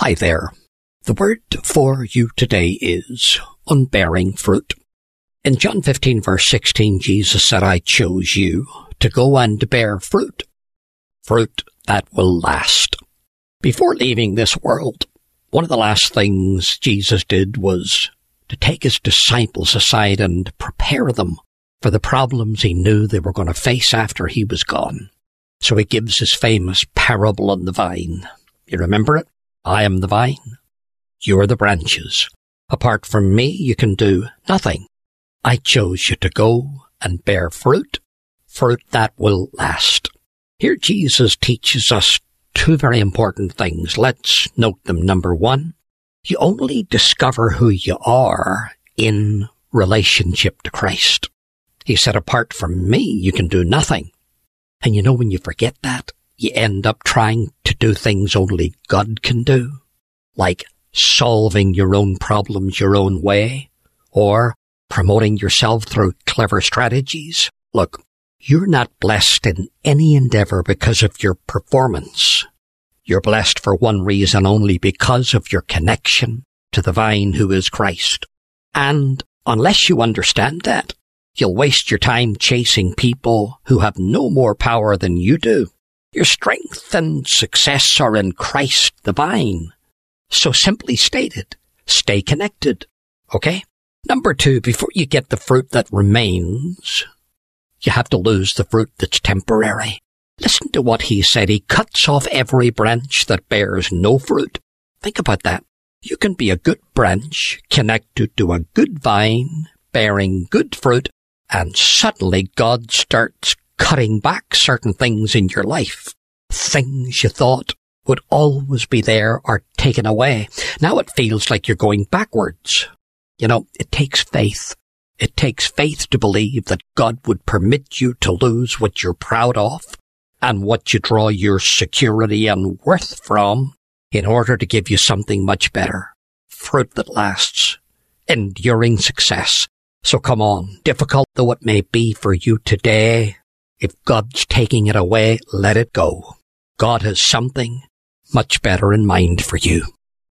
Hi there. The word for you today is unbearing fruit. In John 15 verse 16, Jesus said, I chose you to go and bear fruit. Fruit that will last. Before leaving this world, one of the last things Jesus did was to take his disciples aside and prepare them for the problems he knew they were going to face after he was gone. So he gives his famous parable on the vine. You remember it? I am the vine. You are the branches. Apart from me, you can do nothing. I chose you to go and bear fruit, fruit that will last. Here Jesus teaches us two very important things. Let's note them. Number one, you only discover who you are in relationship to Christ. He said, apart from me, you can do nothing. And you know, when you forget that, you end up trying to do things only God can do, like solving your own problems your own way, or promoting yourself through clever strategies. Look, you're not blessed in any endeavor because of your performance. You're blessed for one reason only, because of your connection to the vine who is Christ. And unless you understand that, you'll waste your time chasing people who have no more power than you do. Your strength and success are in Christ the vine. So simply stated, stay connected, okay? Number two, before you get the fruit that remains, you have to lose the fruit that's temporary. Listen to what he said. He cuts off every branch that bears no fruit. Think about that. You can be a good branch connected to a good vine, bearing good fruit, and suddenly God starts cutting back certain things in your life. Things you thought would always be there are taken away. Now it feels like you're going backwards. You know, it takes faith. It takes faith to believe that God would permit you to lose what you're proud of and what you draw your security and worth from in order to give you something much better. Fruit that lasts. Enduring success. So come on, difficult though it may be for you today, if God's taking it away, let it go. God has something much better in mind for you.